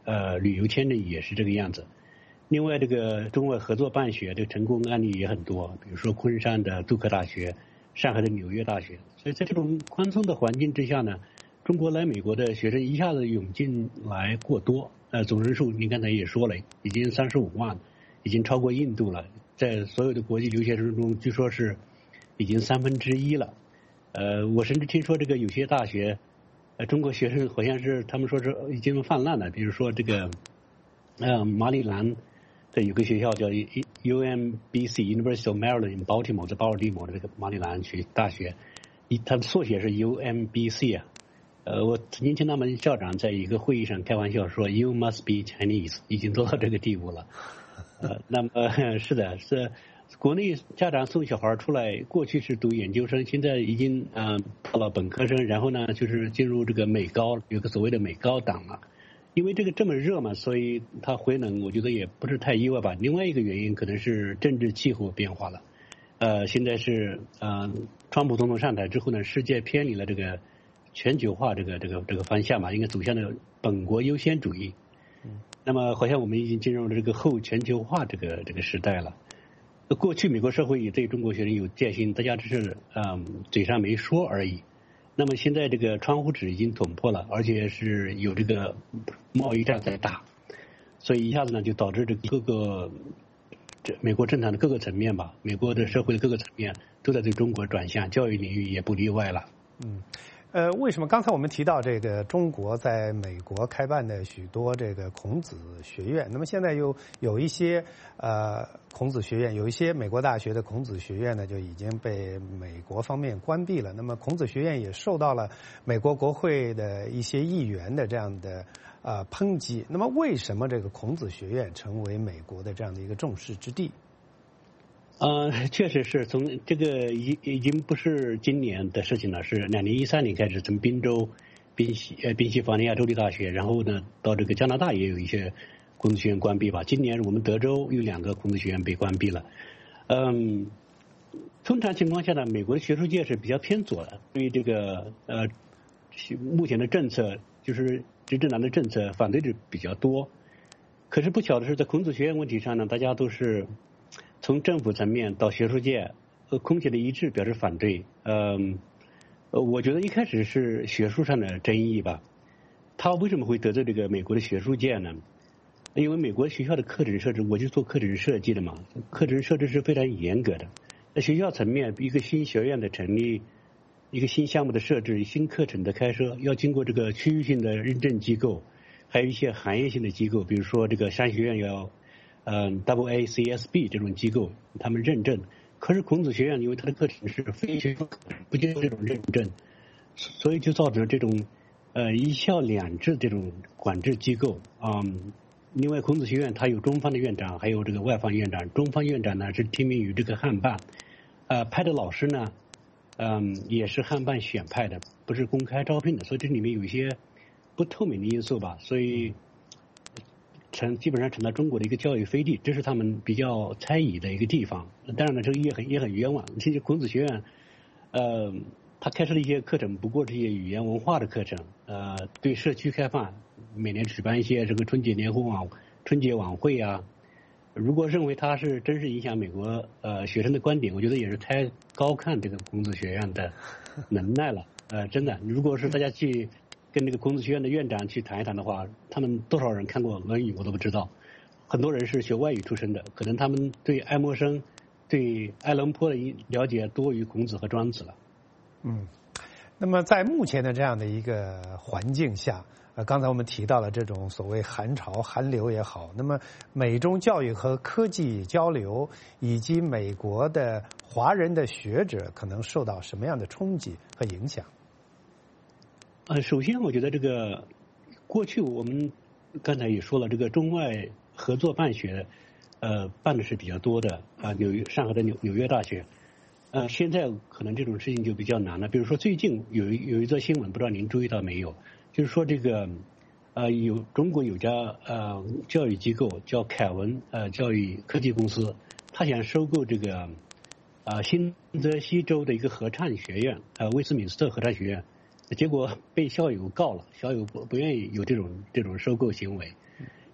呃旅游签证也是这个样子。另外，这个中外合作办学的成功案例也很多，比如说昆山的杜克大学、上海的纽约大学。所以在这种宽松的环境之下呢，中国来美国的学生一下子涌进来过多，呃，总人数您刚才也说了，已经三十五万，已经超过印度了，在所有的国际留学生中，据说是已经三分之一了。呃，我甚至听说这个有些大学，呃，中国学生好像是他们说是已经泛滥了，比如说这个，呃，马里兰的有个学校叫 U M B C University of Maryland in Baltimore， 在巴尔的摩的这个马里兰学大学，它的缩写是 U M B C 啊。呃，我曾经听他们校长在一个会议上开玩笑说 ，You must be Chinese， 已经做到这个地步了。呃，那么是的，是国内家长送小孩出来，过去是读研究生，现在已经嗯、呃、到了本科生，然后呢就是进入这个美高，有个所谓的美高档了。因为这个这么热嘛，所以它回冷，我觉得也不是太意外吧。另外一个原因可能是政治气候变化了。呃，现在是呃，川普总统上台之后呢，世界偏离了这个全球化这个这个这个方向嘛，应该走向了本国优先主义。嗯，那么好像我们已经进入了这个后全球化这个这个时代了。过去美国社会也对中国学生有戒心，大家只是嗯嘴上没说而已。那么现在这个窗户纸已经捅破了，而且是有这个贸易战在打，所以一下子呢就导致这各个这美国政坛的各个层面吧，美国的社会的各个层面都在对中国转向，教育领域也不例外了。 嗯。呃，为什么刚才我们提到这个中国在美国开办的许多这个孔子学院，那么现在又有一些呃孔子学院，有一些美国大学的孔子学院呢就已经被美国方面关闭了。那么孔子学院也受到了美国国会的一些议员的这样的呃抨击。那么为什么这个孔子学院成为美国的这样的一个重视之地？ 呃，确实是从这个已已经不是今年的事情了，是两零一三年开始，从宾州、宾夕呃宾夕法尼亚州立大学，然后呢到这个加拿大也有一些孔子学院关闭吧。今年我们德州有两个孔子学院被关闭了。嗯，通常情况下呢，美国的学术界是比较偏左的，对于这个呃目前的政策，就是执政党的政策反对的比较多。可是不巧的是，在孔子学院问题上呢，大家都是从政府层面到学术界，呃，空前的一致表示反对。嗯，呃，我觉得一开始是学术上的争议吧。他为什么会得罪这个美国的学术界呢？因为美国学校的课程设置，我就做课程设计的嘛，课程设置是非常严格的。在学校层面，一个新学院的成立，一个新项目的设置，新课程的开设，要经过这个区域性的认证机构，还有一些行业性的机构，比如说这个商学院要。嗯 ，W A C S B 这种机构，他们认证。可是孔子学院因为它的课程是非学术课程，不接受这种认证，所以就造成了这种呃一校两制这种管制机构。嗯，另外孔子学院它有中方的院长，还有这个外方院长。中方院长呢是听命于这个汉办，呃，派的老师呢，嗯，也是汉办选派的，不是公开招聘的，所以这里面有一些不透明的因素吧，所以。成基本上成了中国的一个教育飞地，这是他们比较猜疑的一个地方。当然了，这个也很也很冤枉。其实孔子学院，呃，他开设的一些课程，不过这些语言文化的课程，呃，对社区开放，每年举办一些这个春节联欢晚春节晚会啊。如果认为他是真是影响美国呃学生的观点，我觉得也是太高看这个孔子学院的能耐了。呃，真的，如果是大家去。跟这个孔子学院的院长去谈一谈的话，他们多少人看过《论语》我都不知道，很多人是学外语出身的，可能他们对爱默生、对爱伦坡的了解多于孔子和庄子了。 嗯，那么在目前的这样的一个环境下，呃，刚才我们提到了这种所谓寒潮、寒流也好，那么美中教育和科技交流，以及美国的华人的学者可能受到什么样的冲击和影响？ 呃，首先我觉得这个过去我们刚才也说了，这个中外合作办学，呃，办的是比较多的啊，纽约、上海的纽纽约大学，呃，现在可能这种事情就比较难了。比如说最近有有一则新闻，不知道您注意到没有，就是说这个呃有中国有家呃教育机构叫凯文呃教育科技公司，他想收购这个啊、呃、新泽西州的一个合唱学院，呃威斯敏斯特合唱学院。结果被校友告了，校友不不愿意有这种这种收购行为。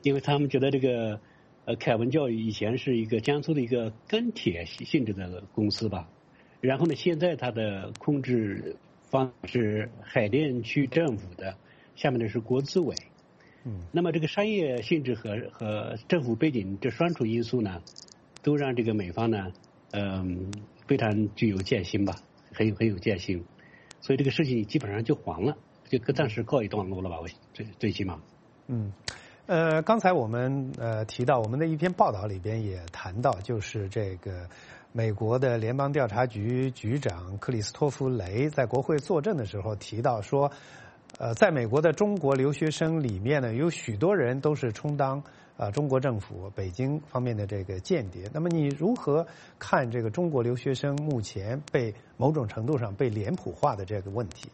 因为他们觉得这个呃凯文教育以前是一个江苏的一个钢铁性质的公司吧，然后呢，现在它的控制方是海淀区政府的，下面的是国资委。嗯，那么这个商业性质和和政府背景这双重因素呢，都让这个美方呢，嗯、呃，非常具有戒心吧，很有很有戒心，所以这个事情基本上就黄了，就暂时告一段落了吧，我最最起码。 嗯，呃，刚才我们呃提到我们的一篇报道里边也谈到，就是这个美国的联邦调查局局长克里斯托弗雷在国会作证的时候提到说。呃，在美国的中国留学生里面呢，有许多人都是充当呃中国政府北京方面的这个间谍。那么你如何看这个中国留学生目前被某种程度上被脸谱化的这个问题？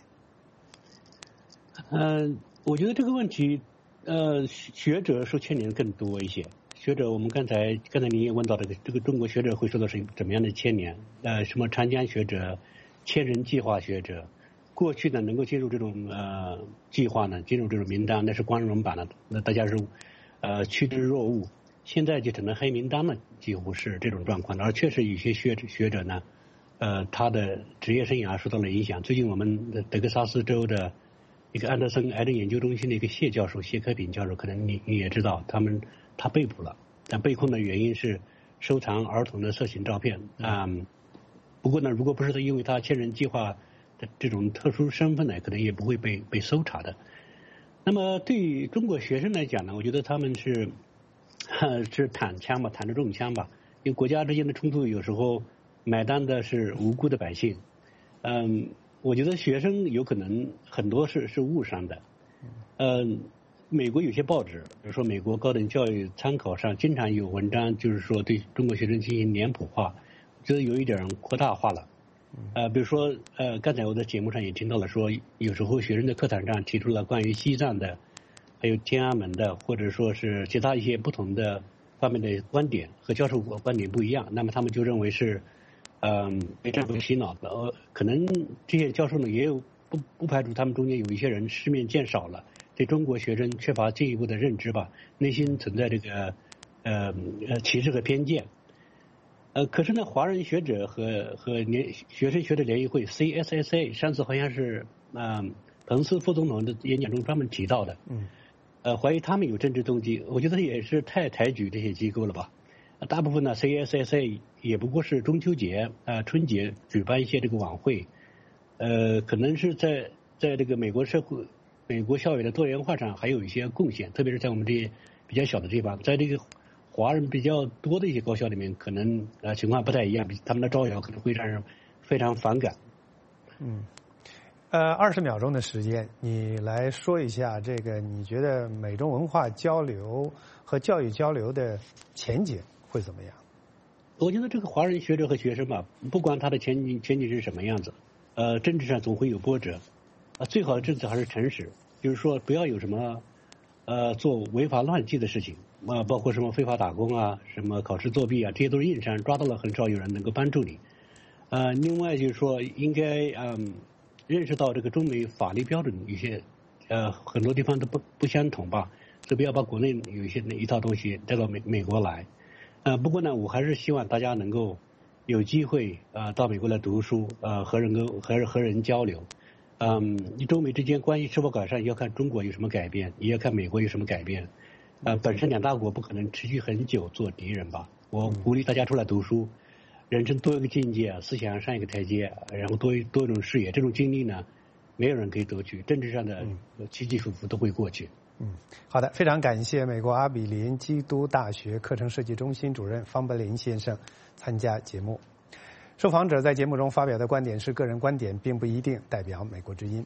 嗯、呃，我觉得这个问题，呃，学者受牵连更多一些。学者，我们刚才刚才您也问到这个这个中国学者会受到是怎么样的牵连？呃，什么长江学者、千人计划学者。过去呢，能够进入这种呃计划呢，进入这种名单，那是光荣版的，那大家是呃趋之若鹜。现在就成了黑名单了，几乎是这种状况。而确实有些学学者呢，呃，他的职业生涯受到了影响。最近我们的德克萨斯州的一个安德森癌症研究中心的一个谢教授，谢科品教授，可能你你也知道，他们他被捕了，但被控的原因是收藏儿童的色情照片啊、嗯。不过呢，如果不是他因为他千人计划。这种特殊身份呢，可能也不会被被搜查的。那么对于中国学生来讲呢，我觉得他们是是躺枪吧，躺着中枪吧。因为国家之间的冲突有时候买单的是无辜的百姓。嗯，我觉得学生有可能很多是是误伤的。嗯，美国有些报纸，比如说美国高等教育参考上，经常有文章就是说对中国学生进行脸谱化，我觉得有一点扩大化了。呃，比如说，呃，刚才我在节目上也听到了说，有时候学生在课堂上提出了关于西藏的，还有天安门的，或者说是其他一些不同的方面的观点，和教授观点不一样，那么他们就认为是，嗯、呃，被政府洗脑的。呃，可能这些教授呢，也有不不排除他们中间有一些人世面见少了，对中国学生缺乏进一步的认知吧，内心存在这个呃呃歧视和偏见。呃，可是呢，华人学者和和联学生学者联谊会 C S S A 上次好像是啊、呃，彭斯副总统的演讲中专门提到的，嗯，呃，怀疑他们有政治动机，我觉得也是太抬举这些机构了吧。大部分呢 C S S A 也不过是中秋节啊、呃、春节举办一些这个晚会，呃，可能是在在这个美国社会、美国校园的多元化上还有一些贡献，特别是在我们这些比较小的地方，在这个。华人比较多的一些高校里面，可能呃情况不太一样，他们的招摇可能会让人非常反感。 嗯，呃，二十秒钟的时间，你来说一下这个，你觉得美中文化交流和教育交流的前景会怎么样？ 我觉得这个华人学者和学生吧，不管他的前景前景是什么样子，呃，政治上总会有波折，啊，最好的政治还是诚实，就是说不要有什么呃做违法乱纪的事情。啊，包括什么非法打工啊，什么考试作弊啊，这些都是硬伤，抓到了很少有人能够帮助你。呃，另外就是说，应该嗯认识到这个中美法律标准有些呃很多地方都不不相同吧，所以不要把国内有一些一套东西带到美美国来。呃，不过呢，我还是希望大家能够有机会啊、呃、到美国来读书，呃和人跟和和人交流。嗯，中美之间关系是否改善，要看中国有什么改变，也要看美国有什么改变。呃，本身两大国不可能持续很久做敌人吧。我鼓励大家出来读书，人生多一个境界，思想上一个台阶，然后多一多一种视野。这种经历呢，没有人可以夺去，政治上的起起伏伏都会过去。 嗯，好的，非常感谢美国阿比林基督大学课程设计中心主任方伯林先生参加节目。受访者在节目中发表的观点是个人观点，并不一定代表美国之音。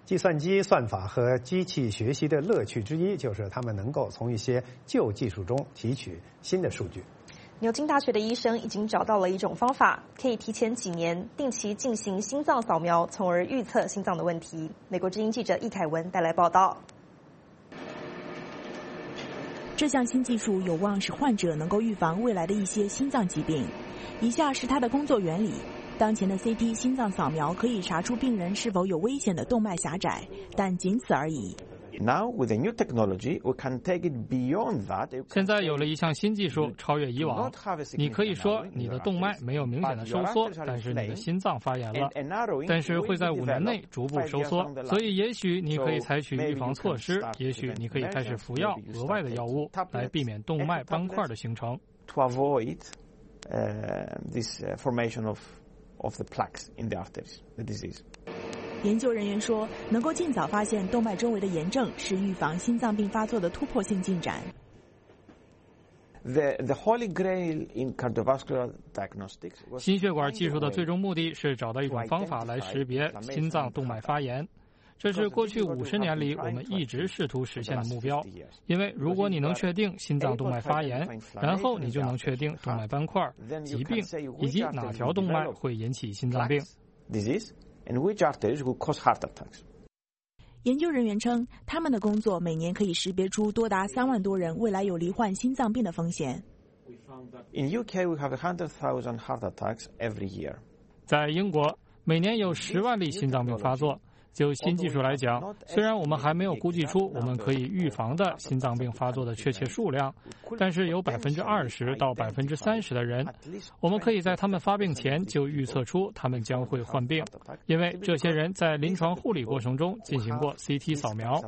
计算机算法和机器学习的乐趣之一，就是他们能够从一些旧技术中提取新的数据。 牛津大学的医生已经找到了一种方法，可以提前几年定期进行心脏扫描，从而预测心脏的问题。美国之音记者易凯文带来报道。 这项新技术有望使患者能够预防未来的一些心脏疾病。以下是它的工作原理。当前的 C T 心脏扫描可以查出病人是否有危险的动脉狭窄，但仅此而已。 Now, with the new technology, we can take it beyond that. 现在有了一项新技术，超越以往。你可以说你的动脉没有明显的收缩，但是你的心脏发炎了，但是会在五年内逐步收缩。所以，也许你可以采取预防措施，也许你可以开始服药额外的药物，来避免动脉斑块的形成。 To avoid uh, this formation of of the plaques in the arteries, the disease. 研究人员说，能够尽早发现动脉周围的炎症是预防心脏病发作的突破性进展。 The the holy grail in cardiovascular diagnostics. 心血管技术的最终目的是找到一种方法来识别心脏动脉发炎。这是过去五十年里我们一直试图实现的目标，因为如果你能确定心脏动脉发炎，然后你就能确定动脉斑块、疾病以及哪条动脉会引起心脏病。 研究人员称，他们的工作每年可以识别出多达三万多人未来有罹患心脏病的风险。 In U K, we have one hundred thousand heart attacks every year. 在英国，每年有十万例心脏病发作。就新技术来讲，虽然我们还没有估计出我们可以预防的心脏病发作的确切数量，但是有百分之二十到百分之三十的人，我们可以在他们发病前就预测出他们将会患病，因为这些人在临床护理过程中进行过 C T 扫描。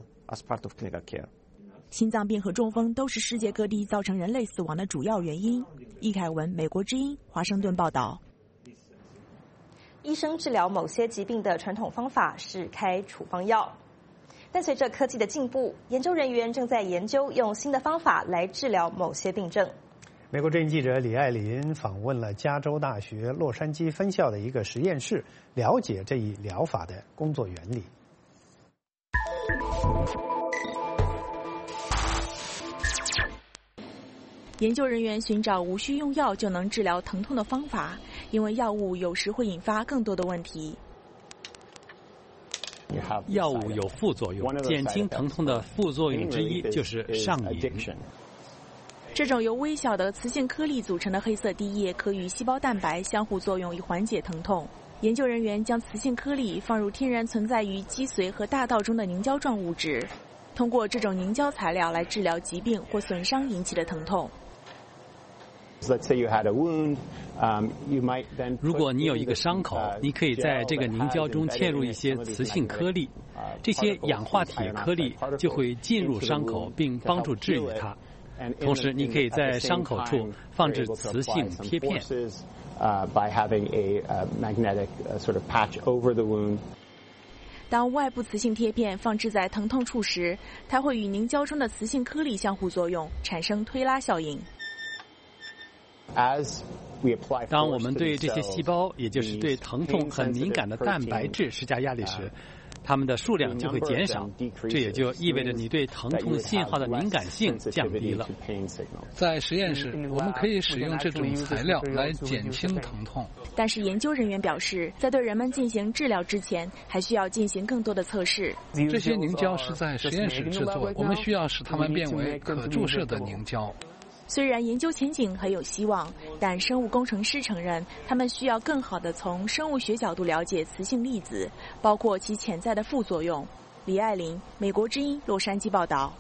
心脏病和中风都是世界各地造成人类死亡的主要原因。易凯文，美国之音，华盛顿报道。 医生治疗某些疾病的传统方法是开处方药，但随着科技的进步，研究人员正在研究用新的方法来治疗某些病症。 美国之音记者李爱林访问了加州大学洛杉矶分校的一个实验室，了解这一疗法的工作原理。 研究人员寻找无需用药就能治疗疼痛的方法，因为药物有时会引发更多的问题。 药物有副作用，减轻疼痛的副作用之一就是上瘾。 这种由微小的磁性颗粒组成的黑色滴液可与细胞蛋白相互作用以缓解疼痛。研究人员将磁性颗粒放入天然存在于脊髓和大道中的凝胶状物质，通过这种凝胶材料来治疗疾病或损伤引起的疼痛。 如果你有一个伤口，你可以在这个凝胶中嵌入一些磁性颗粒，这些氧化铁颗粒就会进入伤口并帮助治愈它。同时，你可以在伤口处放置磁性贴片。 当外部磁性贴片放置在疼痛处时，它会与凝胶中的磁性颗粒相互作用，产生推拉效应。 当我们对这些细胞，也就是对疼痛很敏感的蛋白质施加压力时，它们的数量就会减少，这也就意味着你对疼痛信号的敏感性降低了。 在实验室，我们可以使用这种材料来减轻疼痛。 但是研究人员表示，在对人们进行治疗之前，还需要进行更多的测试。 这些凝胶是在实验室制作，我们需要使它们变为可注射的凝胶。 虽然研究前景很有希望，但生物工程师承认，他们需要更好地从生物学角度了解磁性粒子，包括其潜在的副作用。李爱玲，美国之音，洛杉矶报道。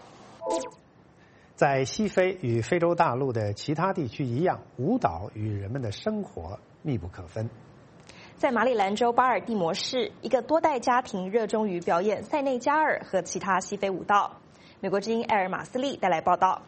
在西非与非洲大陆的其他地区一样，舞蹈与人们的生活密不可分。 在马里兰州巴尔的摩市，一个多代家庭热衷于表演塞内加尔和其他西非舞蹈。美国之音艾尔马斯利带来报道。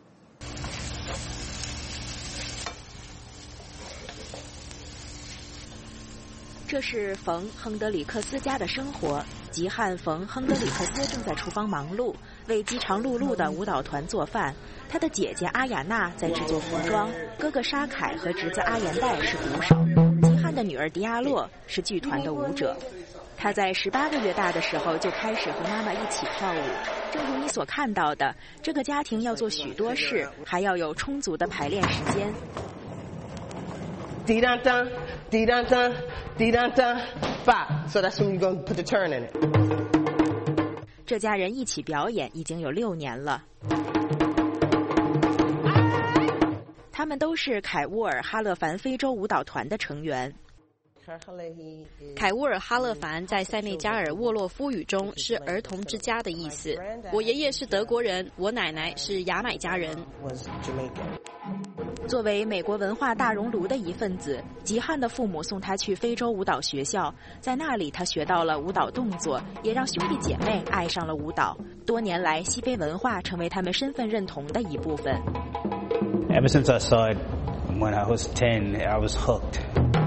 这是冯·亨德里克斯家的生活。吉汉·冯·亨德里克斯正在厨房忙碌，为饥肠辘辘的舞蹈团做饭。他的姐姐阿雅娜在制作服装，哥哥沙凯和侄子阿延代是鼓手，吉汉的女儿迪亚洛是剧团的舞者。他他在十八个月大的时候就开始和妈妈一起跳舞。正如你所看到的，这个家庭要做许多事，还要有充足的排练时间。 Dee da da, dee da da, dee da da, five. So that's when you're going to put the turn in it. 这家人一起表演已经有六年了。他们都是凯乌尔哈勒凡非洲舞蹈团的成员。 凯乌尔哈勒凡在塞内加尔沃洛夫语中是儿童之家的意思。我爷爷是德国人，我奶奶是牙买加人。 作为美国文化大熔炉的一份子，吉汉的父母送他去非洲舞蹈学校，在那里他学到了舞蹈动作，也让兄弟姐妹爱上了舞蹈。多年来，西非文化成为他们身份认同的一部分。 Ever since I saw it when I was ten, I was hooked.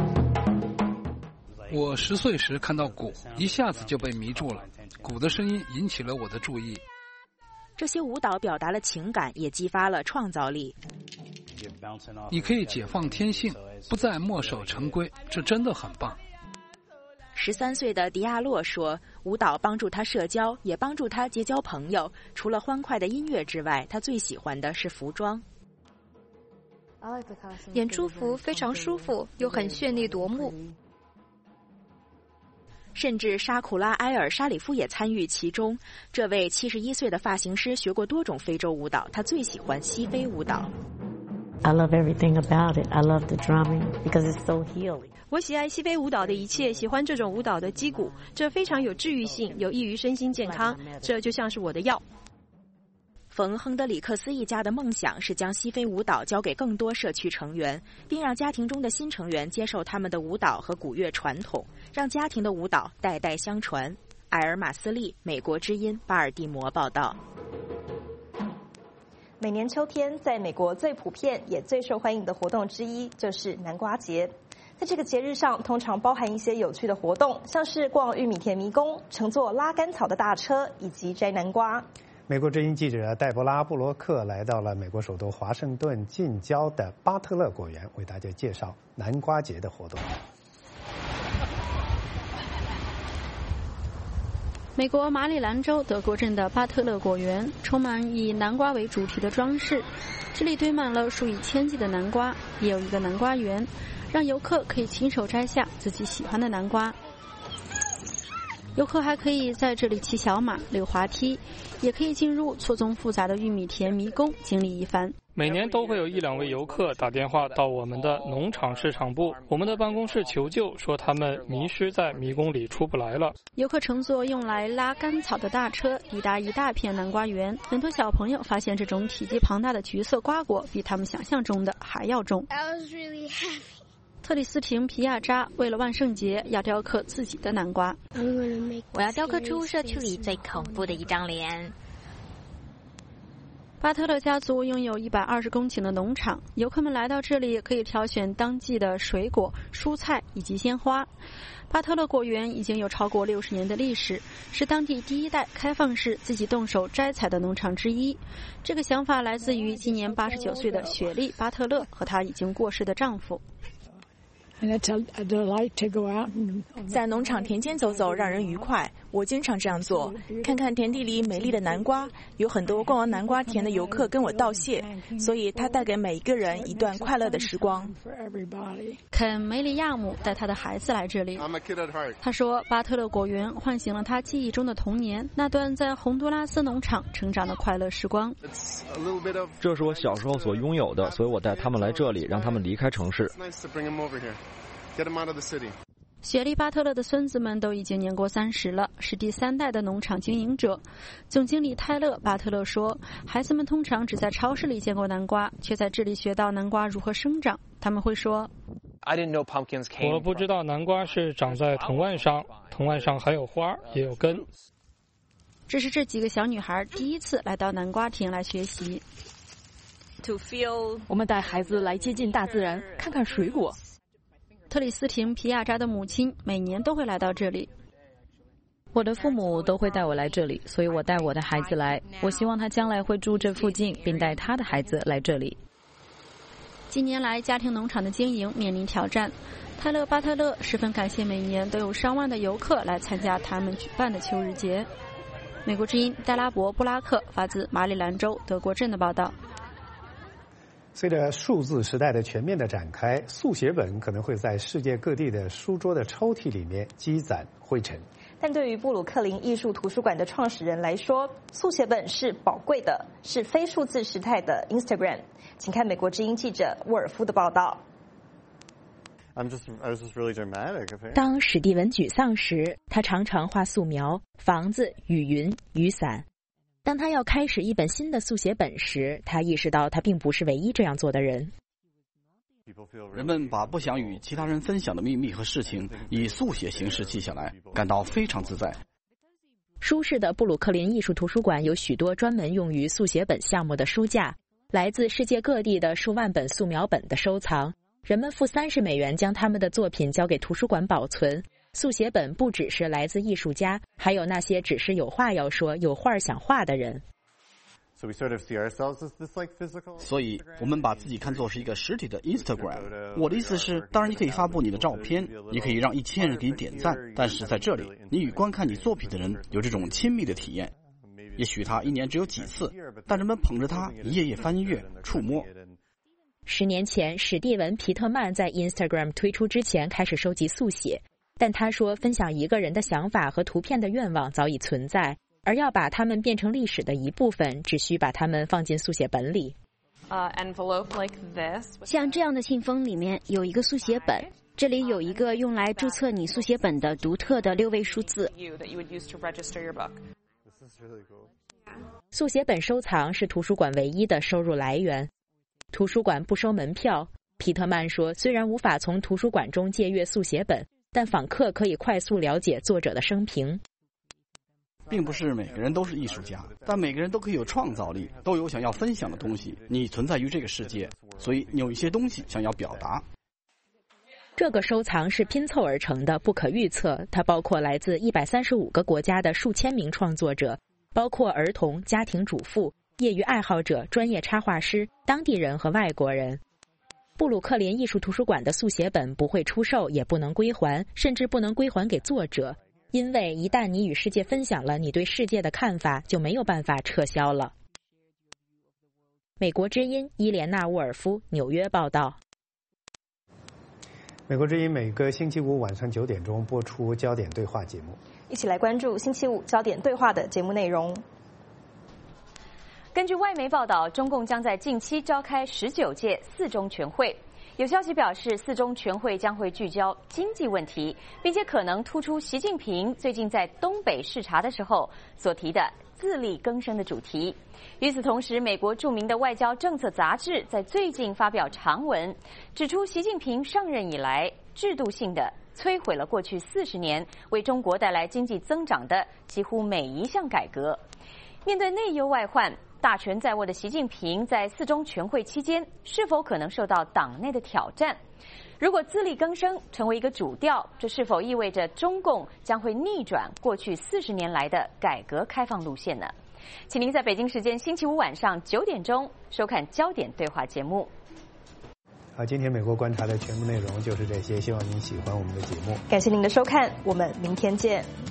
我十岁时看到鼓，一下子就被迷住了。鼓的声音引起了我的注意。 这些舞蹈表达了情感，也激发了创造力。 你可以解放天性，不再墨守成规，这真的很棒。 十三岁的迪亚洛说，舞蹈帮助他社交，也帮助他结交朋友。除了欢快的音乐之外，他最喜欢的是服装。 演出服非常舒服，又很绚丽夺目。 甚至沙库拉埃尔沙里夫也参与其中。这位七十一岁的发型师学过多种非洲舞蹈，他最喜欢西非舞蹈。 I love everything about it. I love the drumming because it's so healing. 我喜爱西非舞蹈的一切，喜欢这种舞蹈的击鼓，这非常有治愈性，有益于身心健康，这就像是我的药。 冯·亨德里克斯一家的梦想是将西非舞蹈交给更多社区成员，并让家庭中的新成员接受他们的舞蹈和鼓乐传统，让家庭的舞蹈代代相传。埃尔马斯利，美国之音，巴尔的摩报道。 每年秋天，在美国最普遍也最受欢迎的活动之一就是南瓜节。在这个节日上，通常包含一些有趣的活动，像是逛玉米田迷宫、乘坐拉干草的大车，以及摘南瓜。 美国之音记者黛博拉·布罗克来到了美国首都华盛顿近郊的巴特勒果园，为大家介绍南瓜节的活动。 美国马里兰州德国镇的巴特勒果园充满以南瓜为主题的装饰，这里堆满了数以千计的南瓜，也有一个南瓜园，让游客可以亲手摘下自己喜欢的南瓜。游客还可以在这里骑小马、溜滑梯，也可以进入错综复杂的玉米田迷宫经历一番。 每年都会有一两位游客打电话到我们的农场市场部，我们的办公室求救，说他们迷失在迷宫里出不来了。 游客乘坐用来拉干草的大车抵达一大片南瓜园，很多小朋友发现这种体积庞大的橘色瓜果比他们想象中的还要重。特里斯廷·皮亚扎为了万圣节要雕刻自己的南瓜。 我要雕刻出社区里最恐怖的一张脸。 巴特勒家族拥有一百二十公顷的农场，游客们来到这里可以挑选当季的水果、蔬菜以及鲜花。巴特勒果园已经有超过六十年的历史，是当地第一代开放式自己动手摘采的农场之一。这个想法来自于今年八十九岁的雪莉·巴特勒和她已经过世的丈夫。 在农场田间走走让人愉快，我经常这样做，看看田地里美丽的南瓜。有很多逛完南瓜田的游客跟我道谢，所以他带给每一个人一段快乐的时光。 肯·梅里亚姆带他的孩子来这里，他说巴特勒果园唤醒了他记忆中的童年，那段在洪都拉斯农场成长的快乐时光。 这是我小时候所拥有的，所以我带他们来这里，让他们离开城市。 雪莉·巴特勒的孙子们都已经年过三十了，是第三代的农场经营者。总经理泰勒·巴特勒说，孩子们通常只在超市里见过南瓜，却在这里学到南瓜如何生长。他们会说， 我不知道南瓜是长在藤蔓上，藤蔓上还有花也有根。 这是这几个小女孩第一次来到南瓜田来学习。 我们带孩子来接近大自然，看看水果。 特里斯廷·皮亚扎的母亲每年都会来到这里。 我的父母都会带我来这里，所以我带我的孩子来。我希望他将来会住这附近，并带他的孩子来这里。 近年来，家庭农场的经营面临挑战。泰勒·巴特勒十分感谢每年都有上万的游客来参加他们举办的秋日节。美国之音戴拉伯·布拉克发自马里兰州德国镇的报道。 随着数字时代的全面的展开，速写本可能会在世界各地的书桌的抽屉里面积攒灰尘。 但对于布鲁克林艺术图书馆的创始人来说，速写本是宝贵的，是非数字时代的 Instagram。请看美国之音记者沃尔夫的报道。 当史蒂文沮丧时，他常常画素描、房子、雨云、雨伞。当他要开始一本新的速写本时，他意识到他并不是唯一这样做的人。 人们把不想与其他人分享的秘密和事情以速写形式记下来，感到非常自在。 舒适的布鲁克林艺术图书馆有许多专门用于速写本项目的书架，来自世界各地的数万本素描本的收藏。人们付三十美元将他们的作品交给图书馆保存。速写本不只是来自艺术家，还有那些只是有话要说、有画想画的人。 所以我们把自己看作是一个实体的 Instagram。 我的意思是，当然你可以发布你的照片，你可以让一千人给你点赞，但是在这里，你与观看你作品的人有这种亲密的体验。也许他一年只有几次，但人们捧着它一页页翻阅、触摸。 十年前，史蒂文·皮特曼在 Instagram 推出之前开始收集速写，但他说分享一个人的想法和图片的愿望早已存在，而要把它们变成历史的一部分，只需把它们放进速写本里。 像这样的信封里面有一个速写本，这里有一个用来注册你速写本的独特的六位数字。 速写本收藏是图书馆唯一的收入来源。图书馆不收门票。皮特曼说，虽然无法从图书馆中借阅速写本，但访客可以快速了解作者的生平。 并不是每个人都是艺术家，但每个人都可以有创造力，都有想要分享的东西。你存在于这个世界，所以你有一些东西想要表达。 这个收藏是拼凑而成的，不可预测。它包括来自一百三十五个国家的数千名创作者，包括儿童、家庭主妇、业余爱好者、专业插画师、当地人和外国人。布鲁克林艺术图书馆的速写本不会出售，也不能归还，甚至不能归还给作者，因为一旦你与世界分享了你对世界的看法，就没有办法撤销了。美国之音伊莲娜·沃尔夫，纽约报道。 美国之音每个星期五晚上九点钟播出焦点对话节目， 一起来关注星期五焦点对话的节目内容。根据外媒报道，中共将在近期召开十九届四中全会。有消息表示，四中全会将会聚焦经济问题，并且可能突出习近平最近在东北视察的时候所提的自力更生的主题。与此同时，美国著名的外交政策杂志在最近发表长文，指出习近平上任以来制度性的摧毁了过去四十年为中国带来经济增长的几乎每一项改革。面对内忧外患，大权在握的习近平在四中全会期间是否可能受到党内的挑战？如果自力更生成为一个主调，这是否意味着中共将会逆转过去四十年来的改革开放路线呢？请您在北京时间星期五晚上九点钟收看焦点对话节目。 好，今天美国观察的全部内容就是这些，希望您喜欢我们的节目。 感谢您的收看，我们明天见。